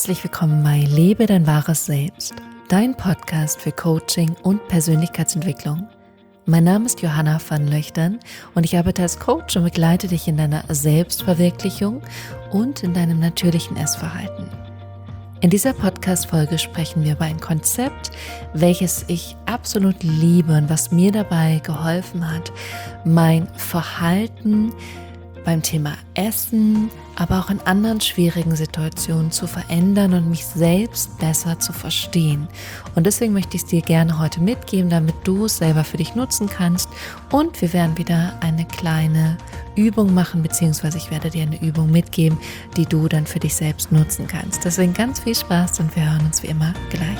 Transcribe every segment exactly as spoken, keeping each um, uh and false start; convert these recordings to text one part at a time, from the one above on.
Herzlich willkommen bei Lebe dein wahres Selbst, dein Podcast für Coaching und Persönlichkeitsentwicklung. Mein Name ist Johanna van Löchtern und ich arbeite als Coach und begleite dich in deiner Selbstverwirklichung und in deinem natürlichen Essverhalten. In dieser Podcast-Folge sprechen wir über ein Konzept, welches ich absolut liebe und was mir dabei geholfen hat, mein Verhalten beim Thema Essen, aber auch in anderen schwierigen Situationen zu verändern und mich selbst besser zu verstehen. Und deswegen möchte ich es dir gerne heute mitgeben, damit du es selber für dich nutzen kannst. Und wir werden wieder eine kleine Übung machen, beziehungsweise ich werde dir eine Übung mitgeben, die du dann für dich selbst nutzen kannst. Deswegen ganz viel Spaß und wir hören uns wie immer gleich.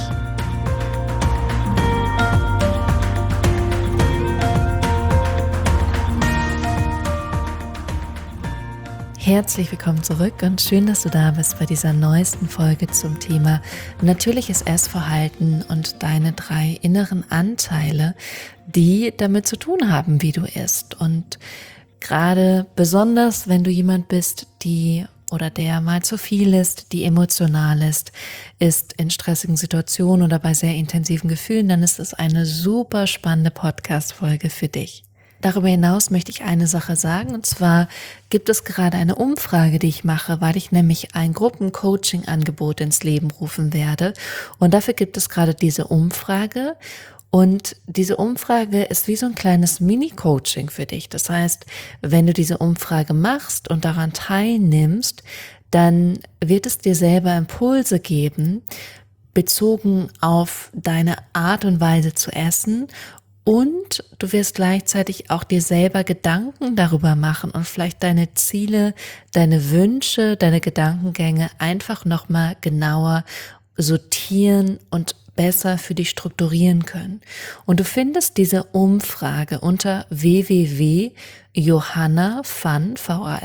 Herzlich willkommen zurück und schön, dass du da bist bei dieser neuesten Folge zum Thema natürliches Essverhalten und deine drei inneren Anteile, die damit zu tun haben, wie du isst. Und gerade besonders, wenn du jemand bist, die oder der mal zu viel ist, die emotional ist, ist in stressigen Situationen oder bei sehr intensiven Gefühlen, dann ist es eine super spannende Podcast-Folge für dich. Darüber hinaus möchte ich eine Sache sagen, und zwar gibt es gerade eine Umfrage, die ich mache, weil ich nämlich ein Gruppencoaching-Angebot ins Leben rufen werde. Und dafür gibt es gerade diese Umfrage. Und diese Umfrage ist wie so ein kleines Mini-Coaching für dich. Das heißt, wenn du diese Umfrage machst und daran teilnimmst, dann wird es dir selber Impulse geben, bezogen auf deine Art und Weise zu essen. Und du wirst gleichzeitig auch dir selber Gedanken darüber machen und vielleicht deine Ziele, deine Wünsche, deine Gedankengänge einfach nochmal genauer sortieren und besser für dich strukturieren können. Und du findest diese Umfrage unter w w w punkt johanna van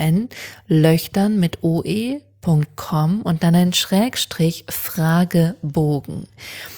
löchtern mit oe punkt com und dann ein Schrägstrich Fragebogen.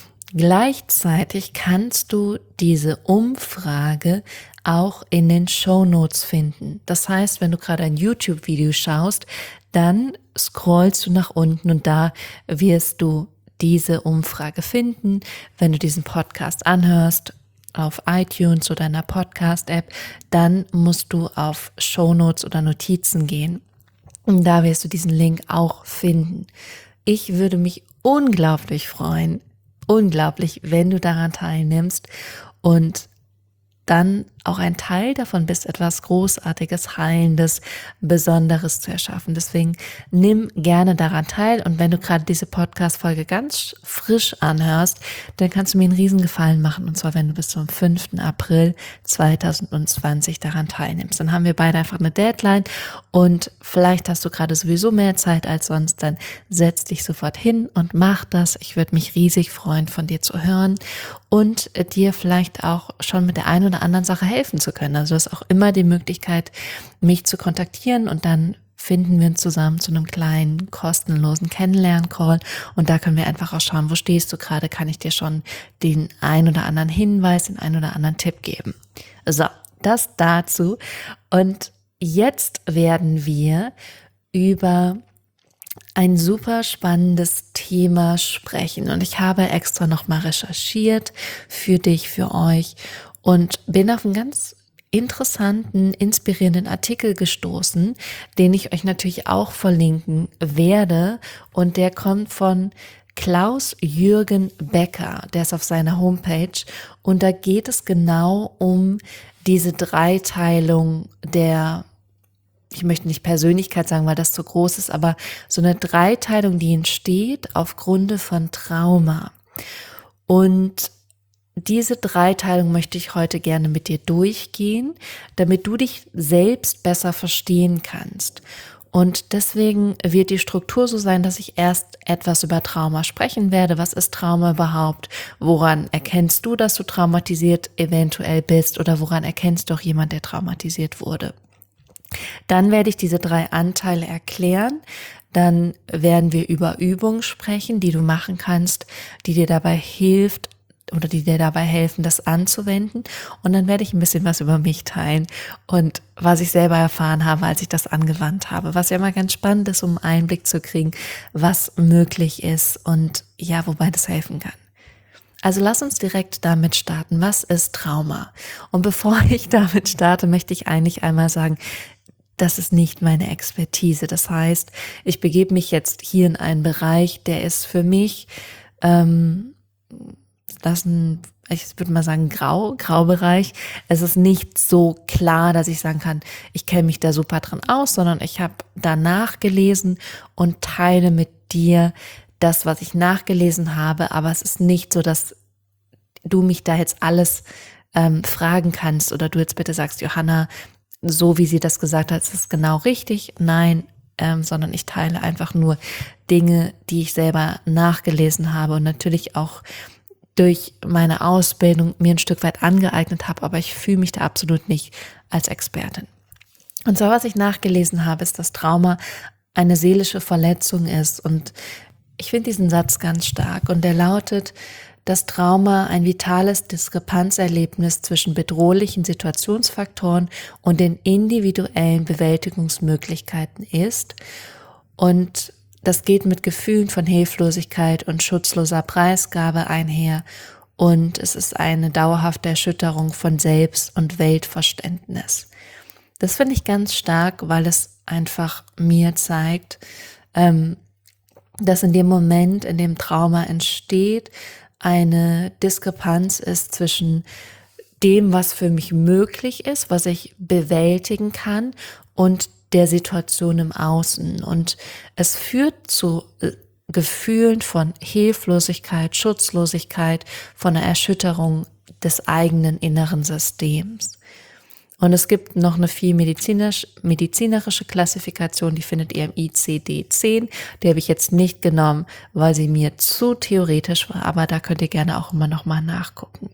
Gleichzeitig kannst du diese Umfrage auch in den Shownotes finden. Das heißt, wenn du gerade ein YouTube-Video schaust, dann scrollst du nach unten und da wirst du diese Umfrage finden. Wenn du diesen Podcast anhörst auf iTunes oder einer Podcast-App, dann musst du auf Shownotes oder Notizen gehen. Und da wirst du diesen Link auch finden. Ich würde mich unglaublich freuen, unglaublich, wenn du daran teilnimmst und dann auch ein Teil davon bist, etwas Großartiges, Heilendes, Besonderes zu erschaffen. Deswegen nimm gerne daran teil und wenn du gerade diese Podcast-Folge ganz frisch anhörst, dann kannst du mir einen Riesengefallen machen und zwar, wenn du bis zum fünften April zweitausendzwanzig daran teilnimmst. Dann haben wir beide einfach eine Deadline und vielleicht hast du gerade sowieso mehr Zeit als sonst, dann setz dich sofort hin und mach das. Ich würde mich riesig freuen, von dir zu hören und dir vielleicht auch schon mit der einen oder anderen Sache helfen zu können. Also du hast auch immer die Möglichkeit, mich zu kontaktieren und dann finden wir uns zusammen zu einem kleinen, kostenlosen Kennenlern-Call und da können wir einfach auch schauen, wo stehst du gerade, kann ich dir schon den ein oder anderen Hinweis, den ein oder anderen Tipp geben. So, das dazu. Und jetzt werden wir über ein super spannendes Thema sprechen und ich habe extra nochmal recherchiert für dich, für euch und bin auf einen ganz interessanten, inspirierenden Artikel gestoßen, den ich euch natürlich auch verlinken werde und der kommt von Klaus-Jürgen Becker, der ist auf seiner Homepage und da geht es genau um diese Dreiteilung der, ich möchte nicht Persönlichkeit sagen, weil das zu groß ist, aber so eine Dreiteilung, die entsteht aufgrund von Trauma. Und diese Dreiteilung möchte ich heute gerne mit dir durchgehen, damit du dich selbst besser verstehen kannst. Und deswegen wird die Struktur so sein, dass ich erst etwas über Trauma sprechen werde. Was ist Trauma überhaupt? Woran erkennst du, dass du traumatisiert eventuell bist? Oder woran erkennst du auch jemand, der traumatisiert wurde? Dann werde ich diese drei Anteile erklären. Dann werden wir über Übungen sprechen, die du machen kannst, die dir dabei hilft, oder die dir dabei helfen, das anzuwenden. Und dann werde ich ein bisschen was über mich teilen und was ich selber erfahren habe, als ich das angewandt habe. Was ja immer ganz spannend ist, um einen Einblick zu kriegen, was möglich ist und ja, wobei das helfen kann. Also lass uns direkt damit starten. Was ist Trauma? Und bevor ich damit starte, möchte ich eigentlich einmal sagen, das ist nicht meine Expertise. Das heißt, ich begebe mich jetzt hier in einen Bereich, der ist für mich, ähm, das ist ein, ich würde mal sagen, Grau, Graubereich. Es ist nicht so klar, dass ich sagen kann, ich kenne mich da super drin aus, sondern ich habe danach gelesen und teile mit dir das, was ich nachgelesen habe. Aber es ist nicht so, dass du mich da jetzt alles ähm, fragen kannst oder du jetzt bitte sagst, Johanna, so wie sie das gesagt hat, ist es genau richtig. Nein, ähm, sondern ich teile einfach nur Dinge, die ich selber nachgelesen habe und natürlich auch durch meine Ausbildung mir ein Stück weit angeeignet habe, aber ich fühle mich da absolut nicht als Expertin. Und zwar, was ich nachgelesen habe, ist, dass Trauma eine seelische Verletzung ist. Und ich finde diesen Satz ganz stark. Und der lautet, dass Trauma ein vitales Diskrepanzerlebnis zwischen bedrohlichen Situationsfaktoren und den individuellen Bewältigungsmöglichkeiten ist. Und das geht mit Gefühlen von Hilflosigkeit und schutzloser Preisgabe einher und es ist eine dauerhafte Erschütterung von Selbst- und Weltverständnis. Das finde ich ganz stark, weil es einfach mir zeigt, ähm, dass in dem Moment, in dem Trauma entsteht, eine Diskrepanz ist zwischen dem, was für mich möglich ist, was ich bewältigen kann und der Situation im Außen. Und es führt zu Gefühlen von Hilflosigkeit, Schutzlosigkeit, von einer Erschütterung des eigenen inneren Systems. Und es gibt noch eine viel medizinisch, medizinerische Klassifikation, die findet ihr im I C D zehn. Die habe ich jetzt nicht genommen, weil sie mir zu theoretisch war, aber da könnt ihr gerne auch immer noch mal nachgucken.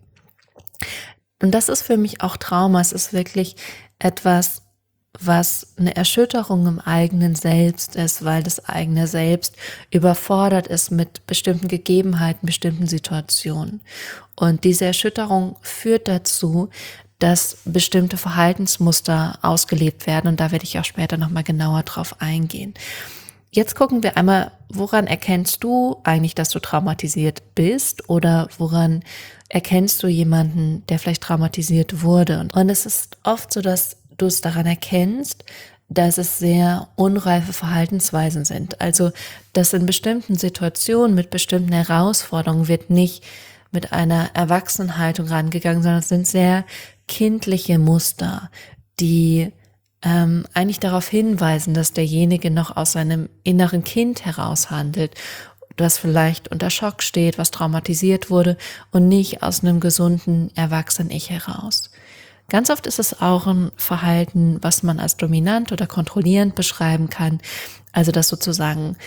Und das ist für mich auch Trauma. Es ist wirklich etwas, was eine Erschütterung im eigenen Selbst ist, weil das eigene Selbst überfordert ist mit bestimmten Gegebenheiten, bestimmten Situationen. Und diese Erschütterung führt dazu, dass bestimmte Verhaltensmuster ausgelebt werden und da werde ich auch später nochmal genauer drauf eingehen. Jetzt gucken wir einmal, woran erkennst du eigentlich, dass du traumatisiert bist oder woran erkennst du jemanden, der vielleicht traumatisiert wurde? Und es ist oft so, dass du es daran erkennst, dass es sehr unreife Verhaltensweisen sind. Also, dass in bestimmten Situationen mit bestimmten Herausforderungen wird nicht mit einer Erwachsenenhaltung rangegangen, sondern es sind sehr kindliche Muster, die ähm, eigentlich darauf hinweisen, dass derjenige noch aus seinem inneren Kind heraus handelt, das vielleicht unter Schock steht, was traumatisiert wurde und nicht aus einem gesunden Erwachsenen-Ich heraus. Ganz oft ist es auch ein Verhalten, was man als dominant oder kontrollierend beschreiben kann. Also dass sozusagen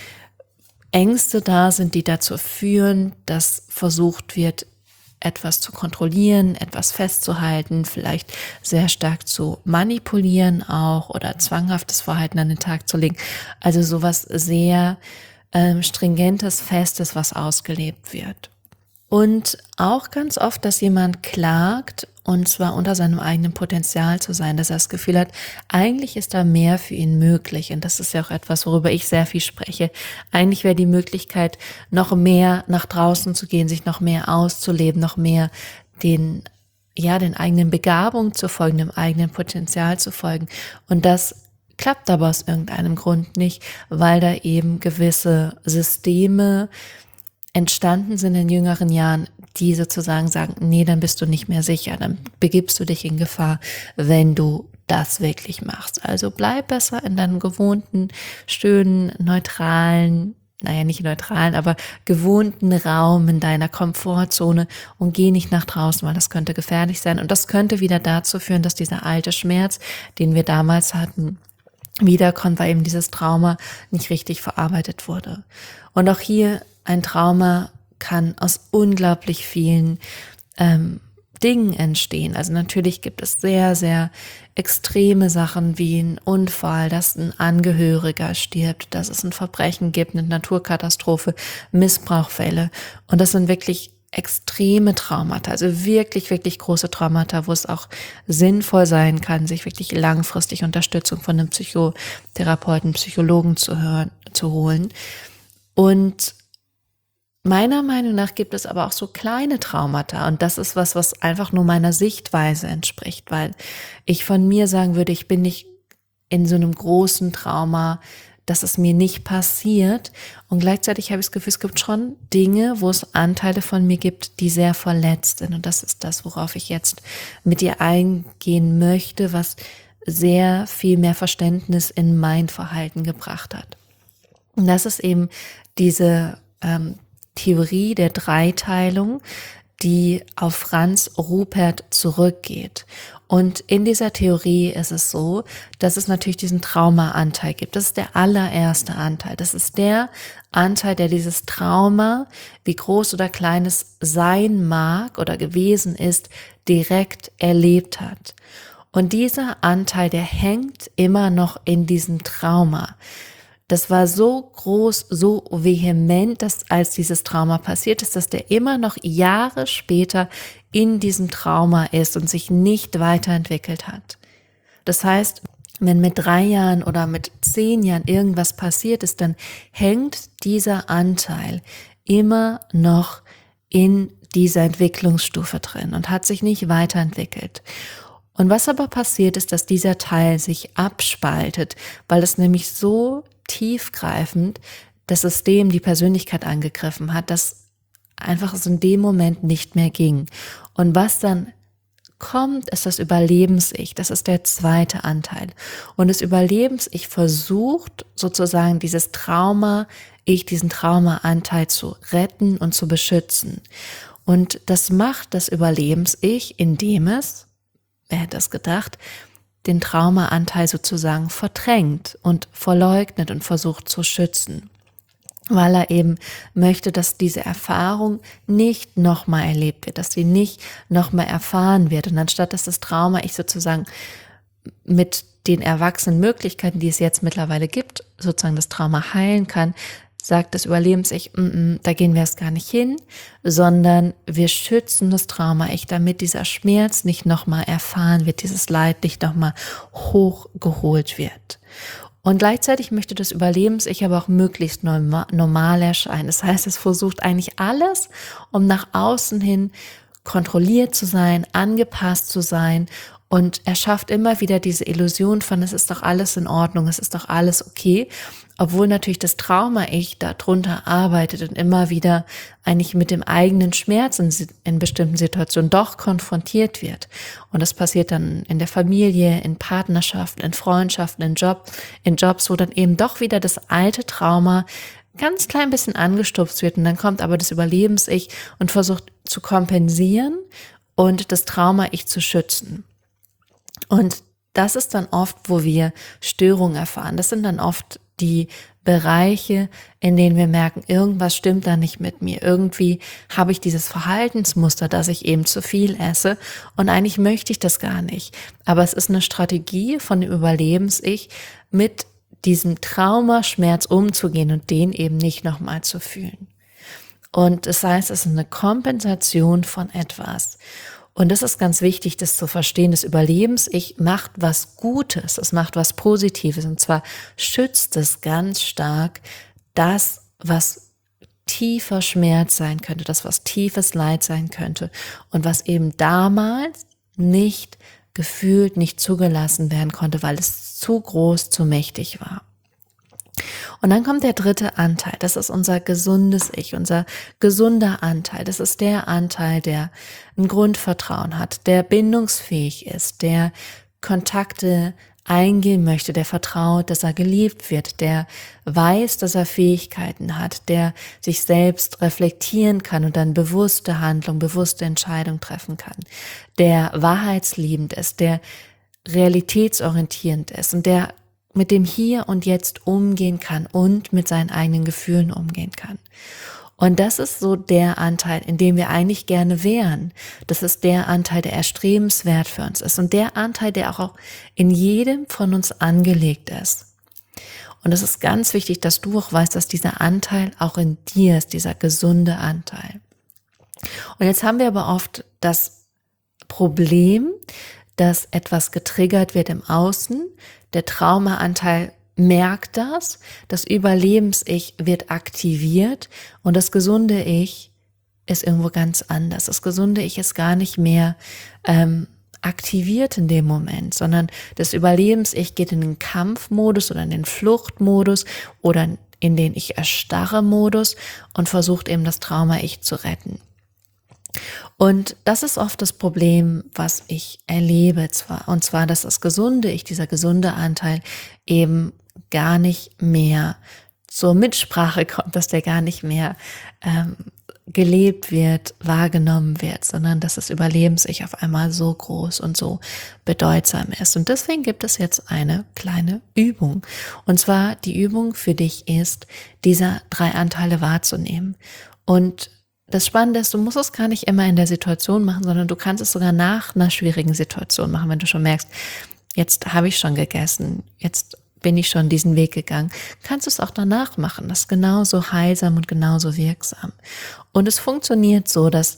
Ängste da sind, die dazu führen, dass versucht wird, etwas zu kontrollieren, etwas festzuhalten, vielleicht sehr stark zu manipulieren auch oder zwanghaftes Verhalten an den Tag zu legen. Also sowas sehr ähm, stringentes, festes, was ausgelebt wird. Und auch ganz oft, dass jemand klagt, und zwar unter seinem eigenen Potenzial zu sein, dass er das Gefühl hat, eigentlich ist da mehr für ihn möglich. Und das ist ja auch etwas, worüber ich sehr viel spreche. Eigentlich wäre die Möglichkeit, noch mehr nach draußen zu gehen, sich noch mehr auszuleben, noch mehr den, ja, den eigenen Begabungen zu folgen, dem eigenen Potenzial zu folgen. Und das klappt aber aus irgendeinem Grund nicht, weil da eben gewisse Systeme entstanden sind in jüngeren Jahren, die sozusagen sagen, nee, dann bist du nicht mehr sicher, dann begibst du dich in Gefahr, wenn du das wirklich machst. Also bleib besser in deinem gewohnten, schönen, neutralen, naja, nicht neutralen, aber gewohnten Raum, in deiner Komfortzone und geh nicht nach draußen, weil das könnte gefährlich sein. Und das könnte wieder dazu führen, dass dieser alte Schmerz, den wir damals hatten, wiederkommt, weil eben dieses Trauma nicht richtig verarbeitet wurde. Und auch hier ein Trauma kann aus unglaublich vielen ähm, Dingen entstehen. Also natürlich gibt es sehr, sehr extreme Sachen wie ein Unfall, dass ein Angehöriger stirbt, dass es ein Verbrechen gibt, eine Naturkatastrophe, Missbrauchfälle. Und das sind wirklich extreme Traumata, also wirklich, wirklich große Traumata, wo es auch sinnvoll sein kann, sich wirklich langfristig Unterstützung von einem Psychotherapeuten, Psychologen zu hören, zu holen. Und meiner Meinung nach gibt es aber auch so kleine Traumata, und das ist was, was einfach nur meiner Sichtweise entspricht, weil ich von mir sagen würde, ich bin nicht in so einem großen Trauma, dass es mir nicht passiert, und gleichzeitig habe ich das Gefühl, es gibt schon Dinge, wo es Anteile von mir gibt, die sehr verletzt sind, und das ist das, worauf ich jetzt mit dir eingehen möchte, was sehr viel mehr Verständnis in mein Verhalten gebracht hat. Und das ist eben diese ähm, Theorie der Dreiteilung, die auf Franz Ruppert zurückgeht. Und in dieser Theorie ist es so, dass es natürlich diesen Trauma-Anteil gibt. Das ist der allererste Anteil. Das ist der Anteil, der dieses Trauma, wie groß oder klein es sein mag oder gewesen ist, direkt erlebt hat. Und dieser Anteil, der hängt immer noch in diesem Trauma. Das war so groß, so vehement, dass als dieses Trauma passiert ist, dass der immer noch Jahre später in diesem Trauma ist und sich nicht weiterentwickelt hat. Das heißt, wenn mit drei Jahren oder mit zehn Jahren irgendwas passiert ist, dann hängt dieser Anteil immer noch in dieser Entwicklungsstufe drin und hat sich nicht weiterentwickelt. Und was aber passiert ist, dass dieser Teil sich abspaltet, weil es nämlich so tiefgreifend das System, die Persönlichkeit angegriffen hat, dass einfach es in dem Moment nicht mehr ging. Und was dann kommt, ist das Überlebens-Ich. Das ist der zweite Anteil. Und das Überlebens-Ich versucht sozusagen dieses Trauma-Ich, diesen Trauma-Anteil zu retten und zu beschützen. Und das macht das Überlebens-Ich, indem es, wer hätte das gedacht, den Traumaanteil sozusagen verdrängt und verleugnet und versucht zu schützen, weil er eben möchte, dass diese Erfahrung nicht nochmal erlebt wird, dass sie nicht nochmal erfahren wird. Und anstatt dass das Trauma ich sozusagen mit den erwachsenen Möglichkeiten, die es jetzt mittlerweile gibt, sozusagen das Trauma heilen kann, sagt das Überlebens-Ich, mm -mm, da gehen wir erst gar nicht hin, sondern wir schützen das Trauma-Ich, damit dieser Schmerz nicht nochmal erfahren wird, dieses Leid nicht nochmal hochgeholt wird. Und gleichzeitig möchte das Überlebens-Ich aber auch möglichst normal erscheinen. Das heißt, es versucht eigentlich alles, um nach außen hin kontrolliert zu sein, angepasst zu sein. Und er schafft immer wieder diese Illusion von, es ist doch alles in Ordnung, es ist doch alles okay, obwohl natürlich das Trauma-Ich darunter arbeitet und immer wieder eigentlich mit dem eigenen Schmerz in, in bestimmten Situationen doch konfrontiert wird. Und das passiert dann in der Familie, in Partnerschaften, in Freundschaften, in Job, in Jobs, wo dann eben doch wieder das alte Trauma ganz klein bisschen angestupst wird. Und dann kommt aber das Überlebens-Ich und versucht zu kompensieren und das Trauma-Ich zu schützen. Und das ist dann oft, wo wir Störungen erfahren. Das sind dann oft die Bereiche, in denen wir merken, irgendwas stimmt da nicht mit mir. Irgendwie habe ich dieses Verhaltensmuster, dass ich eben zu viel esse, und eigentlich möchte ich das gar nicht. Aber es ist eine Strategie von dem Überlebens-Ich, mit diesem Traumaschmerz umzugehen und den eben nicht nochmal zu fühlen. Und das heißt, es ist eine Kompensation von etwas. Und das ist ganz wichtig, das zu verstehen. Das Überlebens-Ich macht was Gutes, es macht was Positives. Und zwar schützt es ganz stark das, was tiefer Schmerz sein könnte, das, was tiefes Leid sein könnte und was eben damals nicht gefühlt, nicht zugelassen werden konnte, weil es zu groß, zu mächtig war. Und dann kommt der dritte Anteil, das ist unser gesundes Ich, unser gesunder Anteil. Das ist der Anteil, der ein Grundvertrauen hat, der bindungsfähig ist, der Kontakte eingehen möchte, der vertraut, dass er geliebt wird, der weiß, dass er Fähigkeiten hat, der sich selbst reflektieren kann und dann bewusste Handlung, bewusste Entscheidung treffen kann, der wahrheitsliebend ist, der realitätsorientierend ist und der mit dem Hier und Jetzt umgehen kann und mit seinen eigenen Gefühlen umgehen kann. Und das ist so der Anteil, in dem wir eigentlich gerne wären. Das ist der Anteil, der erstrebenswert für uns ist und der Anteil, der auch in jedem von uns angelegt ist. Und es ist ganz wichtig, dass du auch weißt, dass dieser Anteil auch in dir ist, dieser gesunde Anteil. Und jetzt haben wir aber oft das Problem, dass etwas getriggert wird im Außen, der Traumaanteil merkt das, das Überlebens-Ich wird aktiviert und das gesunde Ich ist irgendwo ganz anders. Das gesunde Ich ist gar nicht mehr ähm, aktiviert in dem Moment, sondern das Überlebens-Ich geht in den Kampfmodus oder in den Fluchtmodus oder in den Ich erstarre Modus und versucht eben das Trauma-Ich zu retten. Und das ist oft das Problem, was ich erlebe, zwar, und zwar, dass das gesunde Ich, dieser gesunde Anteil eben gar nicht mehr zur Mitsprache kommt, dass der gar nicht mehr ähm, gelebt wird, wahrgenommen wird, sondern dass das Überlebens-Ich auf einmal so groß und so bedeutsam ist. Und deswegen gibt es jetzt eine kleine Übung. Und zwar die Übung für dich ist, diese drei Anteile wahrzunehmen. Und das Spannende ist, du musst es gar nicht immer in der Situation machen, sondern du kannst es sogar nach einer schwierigen Situation machen, wenn du schon merkst, jetzt habe ich schon gegessen, jetzt bin ich schon diesen Weg gegangen, kannst du es auch danach machen. Das ist genauso heilsam und genauso wirksam. Und es funktioniert so, dass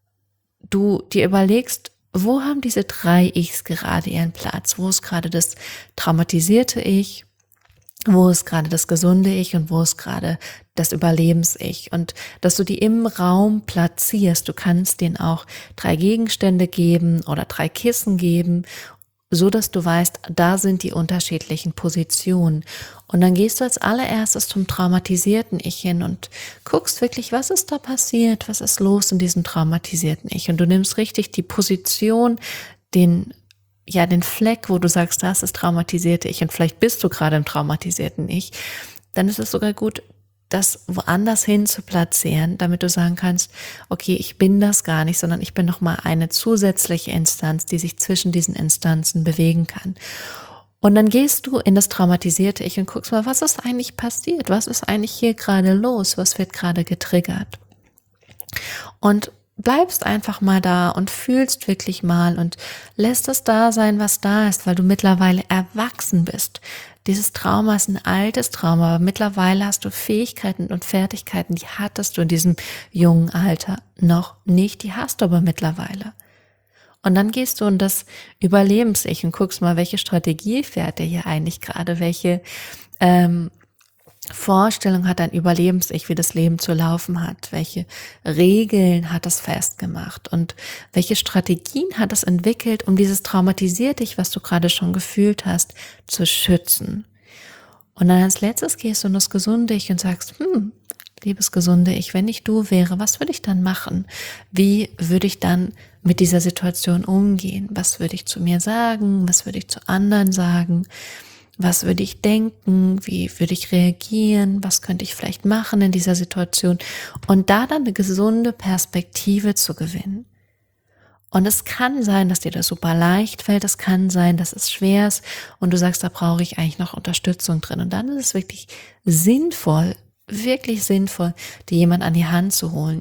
du dir überlegst, wo haben diese drei Ichs gerade ihren Platz? Wo ist gerade das traumatisierte Ich? Wo ist gerade das gesunde Ich und wo ist gerade das Überlebens-Ich? Und dass du die im Raum platzierst. Du kannst denen auch drei Gegenstände geben oder drei Kissen geben, so dass du weißt, da sind die unterschiedlichen Positionen. Und dann gehst du als allererstes zum traumatisierten Ich hin und guckst wirklich, was ist da passiert, was ist los in diesem traumatisierten Ich. Und du nimmst richtig die Position, den ja, den Fleck, wo du sagst, das ist traumatisierte Ich und vielleicht bist du gerade im traumatisierten Ich, dann ist es sogar gut, das woanders hin zu platzieren, damit du sagen kannst, okay, ich bin das gar nicht, sondern ich bin nochmal eine zusätzliche Instanz, die sich zwischen diesen Instanzen bewegen kann. Und dann gehst du in das traumatisierte Ich und guckst mal, was ist eigentlich passiert? Was ist eigentlich hier gerade los? Was wird gerade getriggert? Und bleibst einfach mal da und fühlst wirklich mal und lässt es da sein, was da ist, weil du mittlerweile erwachsen bist. Dieses Trauma ist ein altes Trauma, aber mittlerweile hast du Fähigkeiten und Fertigkeiten, die hattest du in diesem jungen Alter noch nicht, die hast du aber mittlerweile. Und dann gehst du in das Überlebens-Ich und guckst mal, welche Strategie fährt der hier eigentlich gerade, welche ähm, Vorstellung hat ein Überlebens-Ich, wie das Leben zu laufen hat, welche Regeln hat es festgemacht und welche Strategien hat es entwickelt, um dieses traumatisierte Ich, was du gerade schon gefühlt hast, zu schützen. Und dann als letztes gehst du in das gesunde Ich und sagst, hm, liebes gesunde Ich, wenn ich du wäre, was würde ich dann machen? Wie würde ich dann mit dieser Situation umgehen? Was würde ich zu mir sagen? Was würde ich zu anderen sagen? Was würde ich denken? Wie würde ich reagieren? Was könnte ich vielleicht machen in dieser Situation? Und da dann eine gesunde Perspektive zu gewinnen. Und es kann sein, dass dir das super leicht fällt. Es kann sein, dass es schwer ist und du sagst, da brauche ich eigentlich noch Unterstützung drin. Und dann ist es wirklich sinnvoll, wirklich sinnvoll, dir jemand an die Hand zu holen,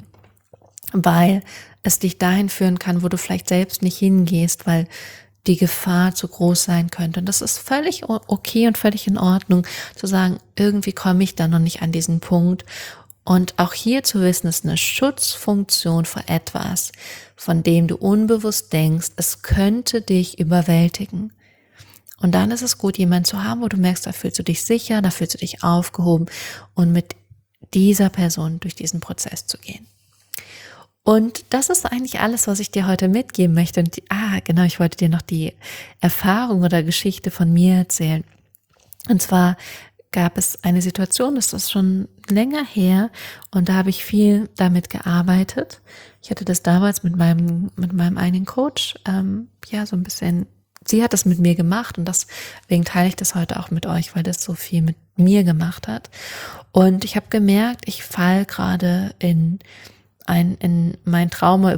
weil es dich dahin führen kann, wo du vielleicht selbst nicht hingehst, weil die Gefahr zu groß sein könnte. Und das ist völlig okay und völlig in Ordnung, zu sagen, irgendwie komme ich da noch nicht an diesen Punkt. Und auch hier zu wissen, ist eine Schutzfunktion vor etwas, von dem du unbewusst denkst, es könnte dich überwältigen. Und dann ist es gut, jemanden zu haben, wo du merkst, da fühlst du dich sicher, da fühlst du dich aufgehoben und mit dieser Person durch diesen Prozess zu gehen. Und das ist eigentlich alles, was ich dir heute mitgeben möchte. Und die, ah, genau, ich wollte dir noch die Erfahrung oder Geschichte von mir erzählen. Und zwar gab es eine Situation, das ist schon länger her, und da habe ich viel damit gearbeitet. Ich hatte das damals mit meinem mit meinem einen Coach, ähm, ja, so ein bisschen. Sie hat das mit mir gemacht und deswegen teile ich das heute auch mit euch, weil das so viel mit mir gemacht hat. Und ich habe gemerkt, ich falle gerade in ein in mein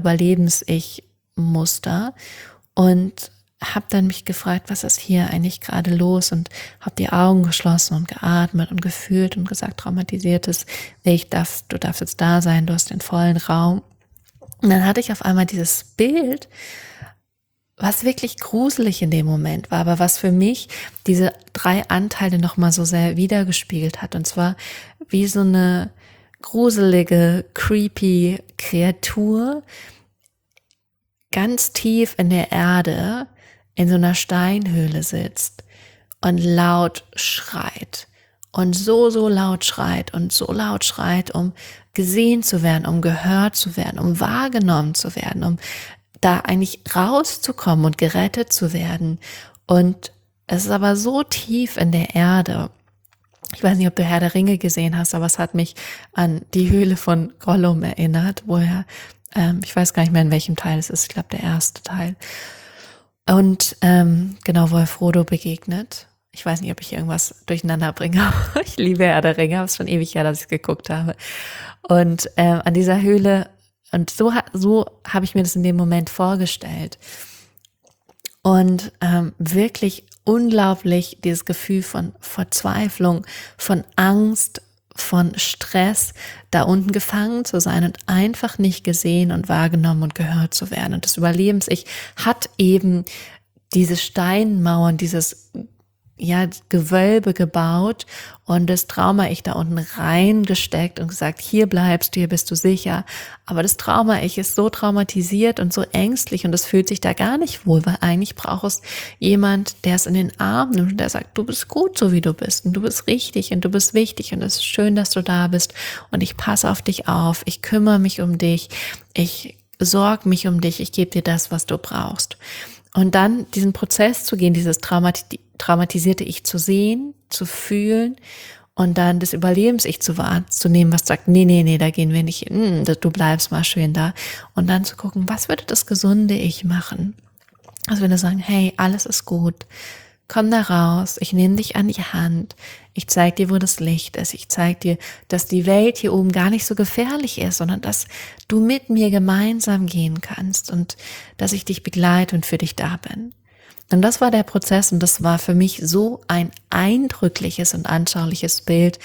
Trauma-Überlebens-Ich-Muster und habe dann mich gefragt, was ist hier eigentlich gerade los, und habe die Augen geschlossen und geatmet und gefühlt und gesagt, traumatisiertes Ich, darf, du darfst jetzt da sein, du hast den vollen Raum. Und dann hatte ich auf einmal dieses Bild, was wirklich gruselig in dem Moment war, aber was für mich diese drei Anteile nochmal so sehr wiedergespiegelt hat, und zwar wie so eine gruselige, creepy Kreatur ganz tief in der Erde in so einer Steinhöhle sitzt und laut schreit und so, so laut schreit und so laut schreit, um gesehen zu werden, um gehört zu werden, um wahrgenommen zu werden, um da eigentlich rauszukommen und gerettet zu werden. Und es ist aber so tief in der Erde. Ich weiß nicht, ob du Herr der Ringe gesehen hast, aber es hat mich an die Höhle von Gollum erinnert, wo er, ähm, ich weiß gar nicht mehr, in welchem Teil es ist, ich glaube der erste Teil. Und ähm, genau, wo er Frodo begegnet. Ich weiß nicht, ob ich irgendwas durcheinander bringe, aber ich liebe Herr der Ringe, aber es ist schon ewig her, dass ich geguckt habe. Und äh, an dieser Höhle, und so, so habe ich mir das in dem Moment vorgestellt. Und ähm, wirklich unglaublich dieses Gefühl von Verzweiflung, von Angst, von Stress, da unten gefangen zu sein und einfach nicht gesehen und wahrgenommen und gehört zu werden. Und das Überlebens-Ich hat eben diese Steinmauern, dieses ja, Gewölbe gebaut und das Trauma-Ich da unten reingesteckt und gesagt, hier bleibst du, hier bist du sicher. Aber das Trauma-Ich ist so traumatisiert und so ängstlich und es fühlt sich da gar nicht wohl, weil eigentlich braucht es jemand, der es in den Arm nimmt und der sagt, du bist gut, so wie du bist und du bist richtig und du bist wichtig und es ist schön, dass du da bist und ich passe auf dich auf, ich kümmere mich um dich, ich sorge mich um dich, ich gebe dir das, was du brauchst. Und dann diesen Prozess zu gehen, dieses Traumati- traumatisierte Ich zu sehen, zu fühlen und dann das Überlebens-Ich zu wahrzunehmen, was sagt, nee, nee, nee, da gehen wir nicht hin, du bleibst mal schön da. Und dann zu gucken, was würde das gesunde Ich machen? Also wenn wir sagen, hey, alles ist gut, komm da raus, ich nehme dich an die Hand, ich zeige dir, wo das Licht ist, ich zeige dir, dass die Welt hier oben gar nicht so gefährlich ist, sondern dass du mit mir gemeinsam gehen kannst und dass ich dich begleite und für dich da bin. Und das war der Prozess und das war für mich so ein eindrückliches und anschauliches Bild,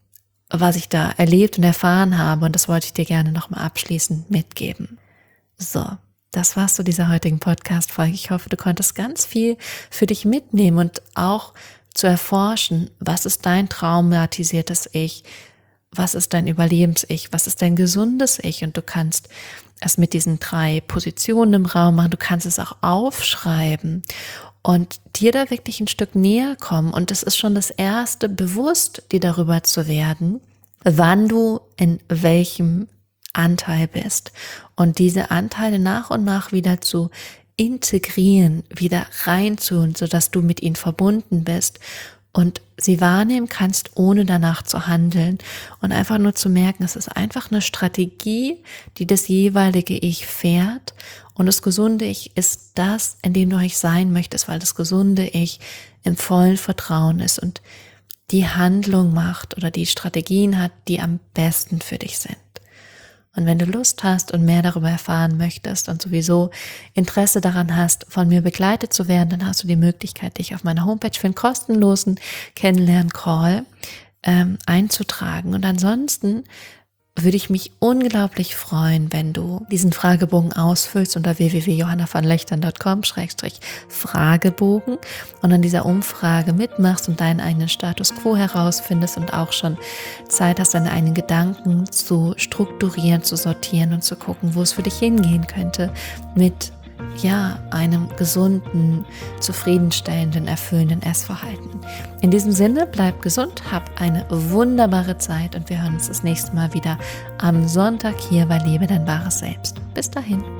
was ich da erlebt und erfahren habe und das wollte ich dir gerne nochmal abschließend mitgeben. So. Das war's zu dieser heutigen Podcast-Folge. Ich hoffe, du konntest ganz viel für dich mitnehmen und auch zu erforschen, was ist dein traumatisiertes Ich, was ist dein Überlebens-Ich, was ist dein gesundes Ich und du kannst es mit diesen drei Positionen im Raum machen, du kannst es auch aufschreiben und dir da wirklich ein Stück näher kommen und das ist schon das Erste, bewusst dir darüber zu werden, wann du in welchem Anteil bist und diese Anteile nach und nach wieder zu integrieren, wieder reinzuholen, sodass du mit ihnen verbunden bist und sie wahrnehmen kannst, ohne danach zu handeln und einfach nur zu merken, es ist einfach eine Strategie, die das jeweilige Ich fährt und das gesunde Ich ist das, in dem du euch sein möchtest, weil das gesunde Ich im vollen Vertrauen ist und die Handlung macht oder die Strategien hat, die am besten für dich sind. Und wenn du Lust hast und mehr darüber erfahren möchtest und sowieso Interesse daran hast, von mir begleitet zu werden, dann hast du die Möglichkeit, dich auf meiner Homepage für einen kostenlosen Kennenlern-Call ähm, einzutragen. Und ansonsten würde ich mich unglaublich freuen, wenn du diesen Fragebogen ausfüllst unter w w w punkt johanna van lechtern punkt com Schrägstrich Fragebogen und an dieser Umfrage mitmachst und deinen eigenen Status quo herausfindest und auch schon Zeit hast, deine eigenen Gedanken zu strukturieren, zu sortieren und zu gucken, wo es für dich hingehen könnte mit ja, einem gesunden, zufriedenstellenden, erfüllenden Essverhalten. In diesem Sinne, bleib gesund, hab eine wunderbare Zeit und wir hören uns das nächste Mal wieder am Sonntag hier bei Lebe dein wahres Selbst. Bis dahin.